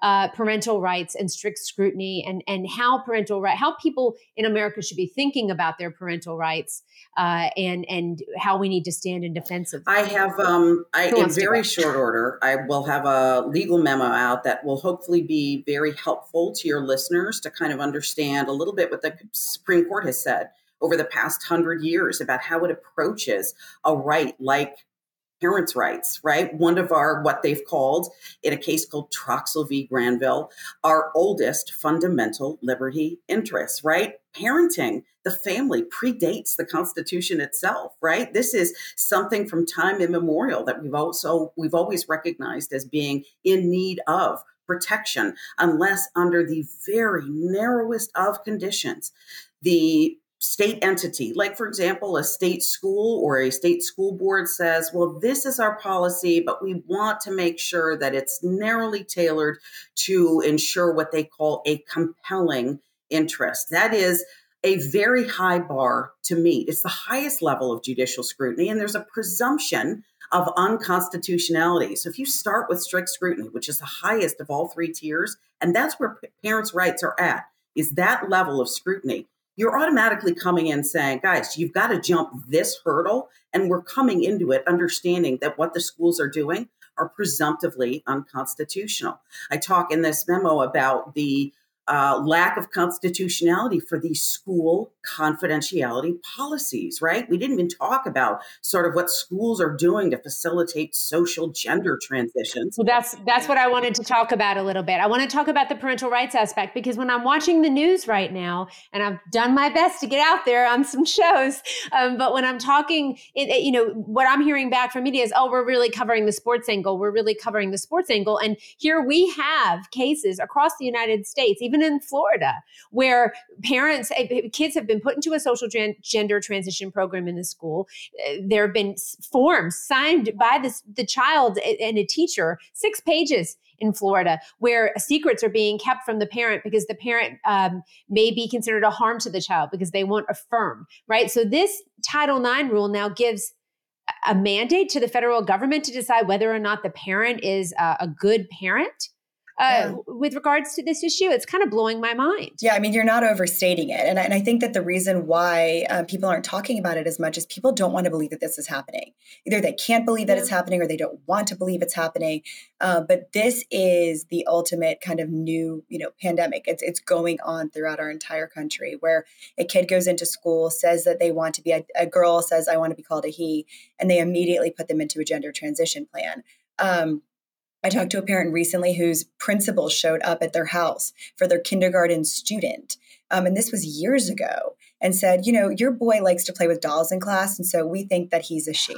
uh, parental rights and strict scrutiny, and and how parental right, how people in America should be thinking about their parental rights, uh, and and how we need to stand in defense of them. I have, um, I, Who in wants to very go? short order, I will have a legal memo out that will hopefully be very helpful to your listeners to kind of understand a little bit what the Supreme Court has said over the past hundred years about how it approaches a right like parents' rights, right? One of our, what they've called in a case called Troxel v. Granville, our oldest fundamental liberty interests, right? Parenting, the family predates the Constitution itself, right? This is something from time immemorial that we've also, we've always recognized as being in need of protection, unless under the very narrowest of conditions, the state entity, like, for example, a state school or a state school board says, well, this is our policy, but we want to make sure that it's narrowly tailored to ensure what they call a compelling interest. That is a very high bar to meet. It's the highest level of judicial scrutiny, and there's a presumption of unconstitutionality. So if you start with strict scrutiny, which is the highest of all three tiers, and that's where parents' rights are at, is that level of scrutiny, you're automatically coming in saying, guys, you've got to jump this hurdle. And we're coming into it understanding that what the schools are doing are presumptively unconstitutional. I talk in this memo about the uh, lack of constitutionality for these school confidentiality policies, right? We didn't even talk about sort of what schools are doing to facilitate social gender transitions. Well, that's that's what I wanted to talk about a little bit. I want to talk about the parental rights aspect, because when I'm watching the news right now, and I've done my best to get out there on some shows, um, but when I'm talking, it, it, you know, what I'm hearing back from media is, oh, we're really covering the sports angle. We're really covering the sports angle. And here we have cases across the United States, even in Florida, where parents, kids have been put into a social gen- gender transition program in the school. There have been forms signed by this, the child and a teacher, six pages in Florida, where secrets are being kept from the parent because the parent um, may be considered a harm to the child because they won't affirm, right? So this Title nine rule now gives a mandate to the federal government to decide whether or not the parent is uh, a good parent. Uh, yeah. With regards to this issue, it's kind of blowing my mind. Yeah, I mean, you're not overstating it. And I, and I think that the reason why uh, people aren't talking about it as much is people don't want to believe that this is happening. Either they can't believe that yeah. it's happening or they don't want to believe it's happening. Uh, but this is the ultimate kind of new, you know, pandemic. It's it's going on throughout our entire country, where a kid goes into school, says that they want to be, a, a girl says, I want to be called a he, and they immediately put them into a gender transition plan. Um, I talked to a parent recently whose principal showed up at their house for their kindergarten student. Um, and this was years ago, and said, you know, your boy likes to play with dolls in class, and so we think that he's a she.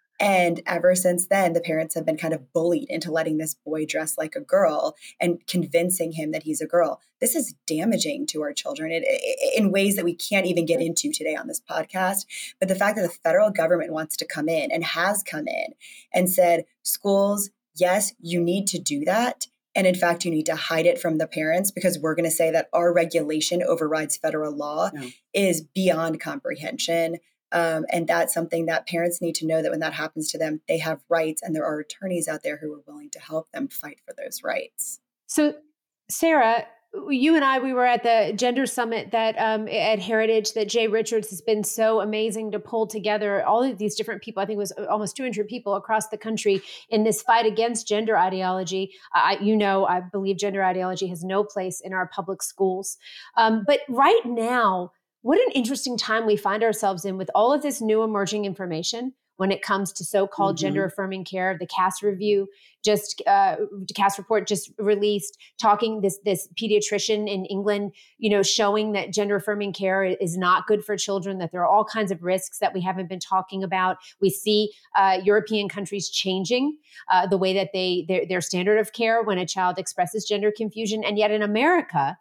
And ever since then, the parents have been kind of bullied into letting this boy dress like a girl and convincing him that he's a girl. This is damaging to our children it, it, in ways that we can't even get into today on this podcast. But the fact that the federal government wants to come in and has come in and said, schools, yes, you need to do that. And in fact, you need to hide it from the parents, because we're going to say that our regulation overrides federal law yeah. is beyond comprehension. Um, and that's something that parents need to know, that when that happens to them, they have rights, and there are attorneys out there who are willing to help them fight for those rights. So, Sarah, you and I, we were at the gender summit that um, at Heritage that Jay Richards has been so amazing to pull together all of these different people. I think it was almost two hundred people across the country in this fight against gender ideology. I, you know, I believe gender ideology has no place in our public schools. Um, but right now, what an interesting time we find ourselves in with all of this new emerging information when it comes to so-called mm-hmm. gender affirming care. The Cass review just, uh, the Cass report just released, talking this, this pediatrician in England, you know, showing that gender affirming care is not good for children, that there are all kinds of risks that we haven't been talking about. We see uh, European countries changing uh, the way that they, their, their standard of care when a child expresses gender confusion. And yet in America,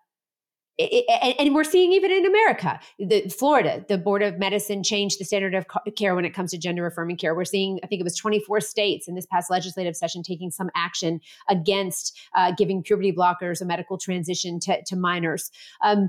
It, and, and we're seeing even in America, the Florida, the Board of Medicine changed the standard of care when it comes to gender affirming care. We're seeing, I think it was twenty-four states in this past legislative session taking some action against uh, giving puberty blockers a medical transition to, to minors. Um,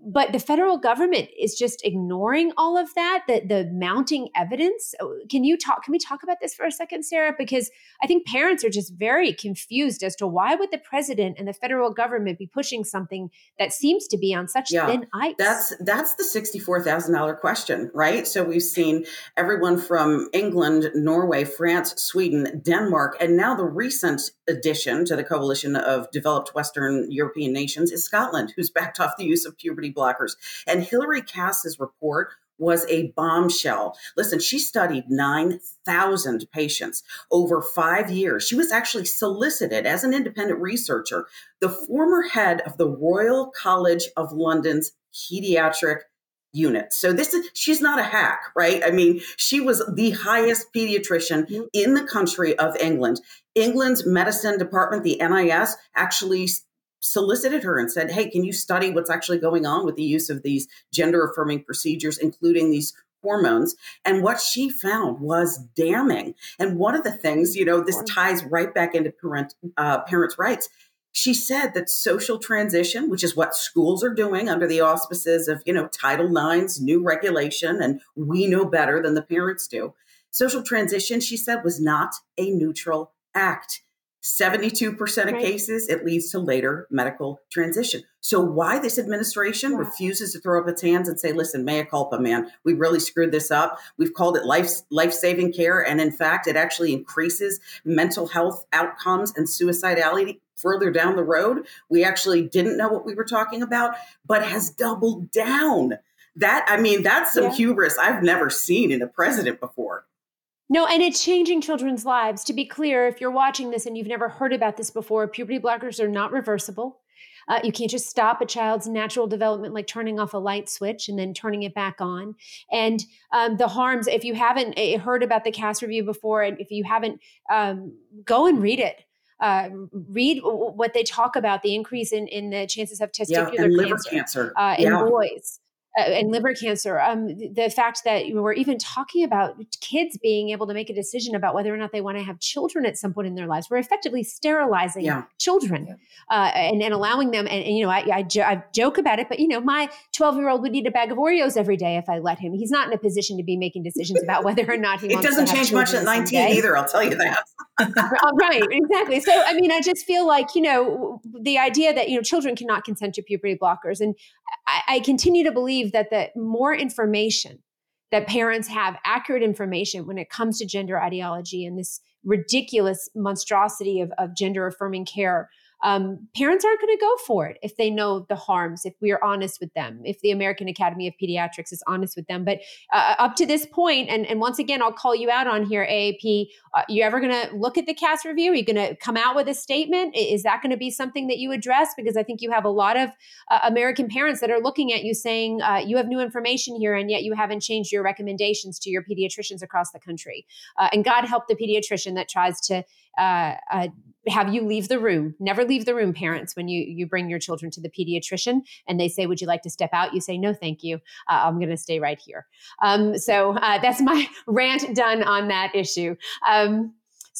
but the federal government is just ignoring all of that, the, the mounting evidence. Can you talk, can we talk about this for a second, Sarah? Because I think parents are just very confused as to why would the president and the federal government be pushing something that seems to be on such yeah, thin ice? That's, that's the sixty-four thousand dollars question, right? So we've seen everyone from England, Norway, France, Sweden, Denmark, and now the recent addition to the coalition of developed Western European nations is Scotland, who's backed off the use of puberty blockers. And Hilary Cass's report was a bombshell. Listen, she studied nine thousand patients over five years. She was actually solicited as an independent researcher, the former head of the Royal College of London's pediatric unit. So this is, she's not a hack, right? I mean, she was the highest pediatrician in the country of England. England's medicine department, the N I S, actually solicited her and said, hey, can you study what's actually going on with the use of these gender affirming procedures, including these hormones? And what she found was damning. And one of the things, you know, this ties right back into parent, uh, parents' rights. She said that social transition, which is what schools are doing under the auspices of, you know, Title nine's new regulation, and we know better than the parents do. Social transition, she said, was not a neutral act. seventy-two percent of right. cases, it leads to later medical transition. So why this administration wow. refuses to throw up its hands and say, listen, mea culpa, man, we really screwed this up. We've called it life, life-saving care. And in fact, it actually increases mental health outcomes and suicidality further down the road. We actually didn't know what we were talking about, but has doubled down. That, I mean, that's some yeah. hubris I've never seen in a president before. No, and it's changing children's lives. To be clear, if you're watching this and you've never heard about this before, puberty blockers are not reversible. Uh, you can't just stop a child's natural development like turning off a light switch and then turning it back on. And um, the harms, if you haven't uh, heard about the Cass review before, and if you haven't, um, go and read it. Uh, read what they talk about, the increase in, in the chances of testicular yeah, and liver cancer, cancer. Uh, in yeah. boys. Uh, and liver cancer, um, the fact that we're even talking about kids being able to make a decision about whether or not they want to have children at some point in their lives. We're effectively sterilizing yeah. children yeah. uh, and, and allowing them. And, and you know, I, I, jo- I joke about it, but you know, my twelve-year-old would eat a bag of Oreos every day if I let him. He's not in a position to be making decisions about whether or not he it wants to have doesn't change much at nineteen someday. either, I'll tell you that. Right, exactly. So, I mean, I just feel like, you know, the idea that, you know, children cannot consent to puberty blockers. And I, I continue to believe that the more information that parents have, accurate information when it comes to gender ideology and this ridiculous monstrosity of, of gender affirming care, um, parents aren't going to go for it if they know the harms, if we are honest with them, if the American Academy of Pediatrics is honest with them. But uh, up to this point, and, and once again, I'll call you out on here, A A P, uh, you ever going to look at the Cass review? Are you going to come out with a statement? Is that going to be something that you address? Because I think you have a lot of uh, American parents that are looking at you saying, uh, you have new information here, and yet you haven't changed your recommendations to your pediatricians across the country. Uh, and God help the pediatrician that tries to uh, uh, have you leave the room. Never leave the room, parents, when you, you bring your children to the pediatrician and they say, would you like to step out? You say, no, thank you. Uh, I'm going to stay right here. Um, so uh, that's my rant done on that issue. Um,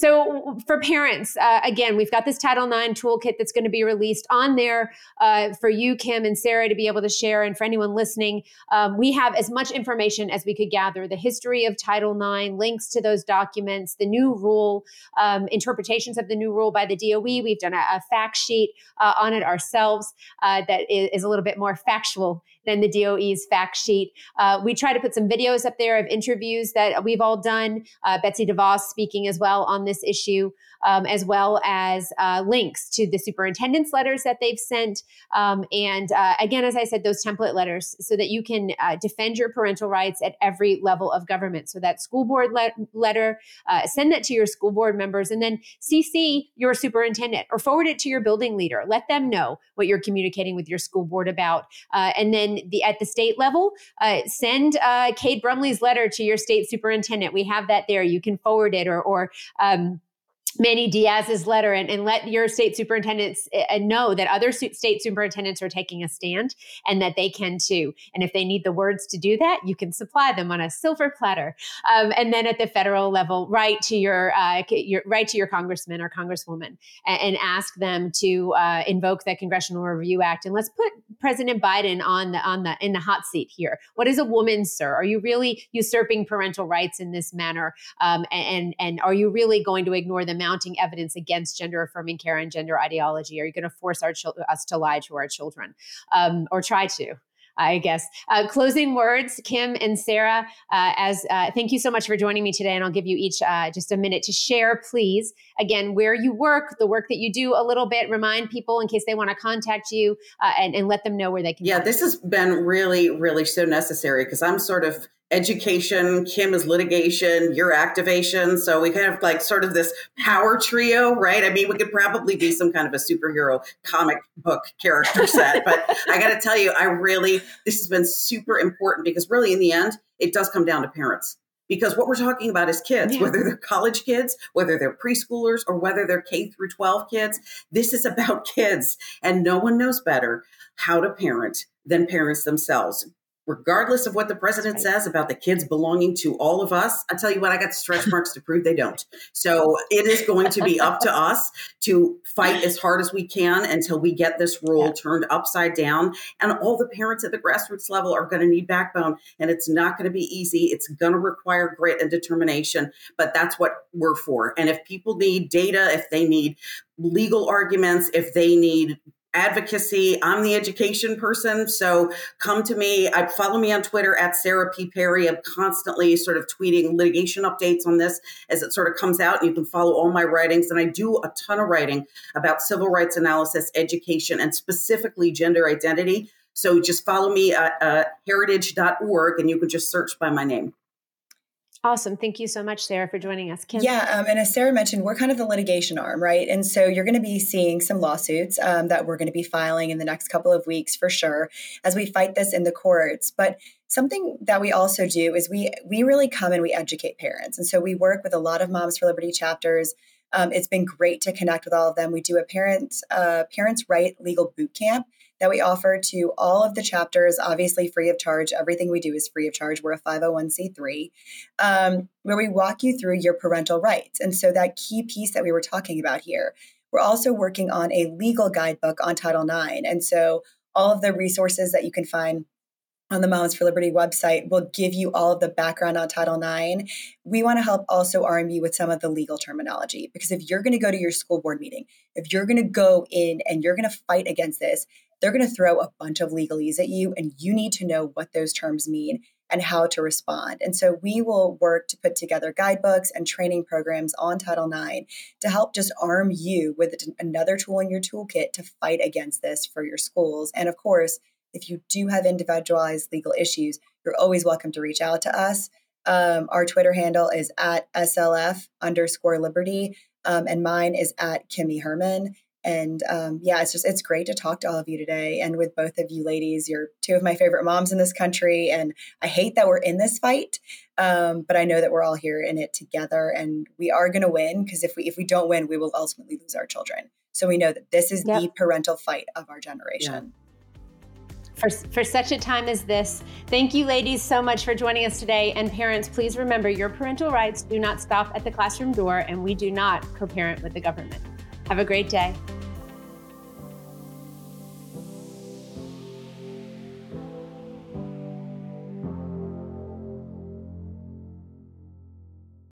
So for parents, uh, again, we've got this Title nine toolkit that's going to be released on there uh, for you, Kim and Sarah, to be able to share. And for anyone listening, um, we have as much information as we could gather, the history of Title nine, links to those documents, the new rule, um, interpretations of the new rule by the D O E. We've done a, a fact sheet uh, on it ourselves uh, that is, is a little bit more factual than the D O E's fact sheet. Uh, we try to put some videos up there of interviews that we've all done, uh, Betsy DeVos speaking as well on this issue, um, as well as uh, links to the superintendent's letters that they've sent. Um, and uh, again, as I said, those template letters so that you can uh, defend your parental rights at every level of government. So that school board le- letter, uh, send that to your school board members and then C C your superintendent or forward it to your building leader. Let them know what you're communicating with your school board about. Uh, and then the at the state level, uh, send uh, Cade Brumley's letter to your state superintendent. We have that there. You can forward it or, or um, Manny Diaz's letter and, and let your state superintendents uh, know that other su- state superintendents are taking a stand and that they can too. And if they need the words to do that, you can supply them on a silver platter. Um, and then at the federal level, write to your, uh, your write to your congressman or congresswoman and, and ask them to uh, invoke the Congressional Review Act. And let's put President Biden on the on the in the hot seat here. What is a woman, sir? Are you really usurping parental rights in this manner? Um, and and are you really going to ignore the mounting evidence against gender affirming care and gender ideology? Are you going to force our chil- us to lie to our children, um, or try to? I guess. Uh, closing words, Kim and Sarah, uh, as uh, thank you so much for joining me today. And I'll give you each uh, just a minute to share, please, again, where you work, the work that you do a little bit, remind people in case they want to contact you uh, and, and let them know where they can. Yeah, this has been really, really so necessary because I'm sort of education, Kim is litigation, you're activation. So we kind of like sort of this power trio, right? I mean, we could probably be some kind of a superhero comic book character set, but I got to tell you, I really, this has been super important because really in the end, it does come down to parents. Because what we're talking about is kids, yeah. whether they're college kids, whether they're preschoolers, or whether they're K through twelve kids, this is about kids. And no one knows better how to parent than parents themselves. Regardless of what the president says about the kids belonging to all of us, I tell you what, I got stretch marks to prove they don't. So it is going to be up to us to fight as hard as we can until we get this rule yeah. turned upside down. And all the parents at the grassroots level are going to need backbone. And it's not going to be easy. It's going to require grit and determination. But that's what we're for. And if people need data, if they need legal arguments, if they need advocacy, I'm the education person. So come to me. I follow me on Twitter at Sarah P. Perry. I'm constantly sort of tweeting litigation updates on this as it sort of comes out. And you can follow all my writings. And I do a ton of writing about civil rights analysis, education, and specifically gender identity. So just follow me at uh, heritage dot org and you can just search by my name. Awesome. Thank you so much, Sarah, for joining us. Kim? Yeah. Um, and as Sarah mentioned, we're kind of the litigation arm, right? And so you're going to be seeing some lawsuits um, that we're going to be filing in the next couple of weeks for sure as we fight this in the courts. But something that we also do is we we really come and we educate parents. And so we work with a lot of Moms for Liberty chapters. Um, it's been great to connect with all of them. We do a parents, uh, parents' right legal boot camp that we offer to all of the chapters, obviously free of charge. Everything we do is free of charge. We're a five oh one c three, um, where we walk you through your parental rights. And so that key piece that we were talking about here, we're also working on a legal guidebook on Title nine. And so all of the resources that you can find on the Moms for Liberty website will give you all of the background on Title nine. We want to help also arm you with some of the legal terminology, because if you're going to go to your school board meeting, if you're going to go in and you're going to fight against this, they're going to throw a bunch of legalese at you, and you need to know what those terms mean and how to respond. And so we will work to put together guidebooks and training programs on Title nine to help just arm you with another tool in your toolkit to fight against this for your schools. And of course, if you do have individualized legal issues, you're always welcome to reach out to us. Um, our Twitter handle is at S L F underscore Liberty, um, and mine is at Kimmy Herman. And um, yeah, it's just, it's great to talk to all of you today. And with both of you ladies, you're two of my favorite moms in this country. And I hate that we're in this fight, um, but I know that we're all here in it together, and we are going to win, because if we, if we don't win, we will ultimately lose our children. So we know that this is yep. the parental fight of our generation. Yeah. For, for such a time as this. Thank you, ladies, so much for joining us today. And parents, please remember, your parental rights do not stop at the classroom door, and we do not co-parent with the government. Have a great day.